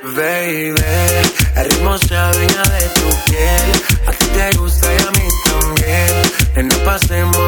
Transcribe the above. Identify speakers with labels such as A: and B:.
A: Baby, el ritmo se adueña de tu piel. A ti te gusta y a mí también. Que no pasemos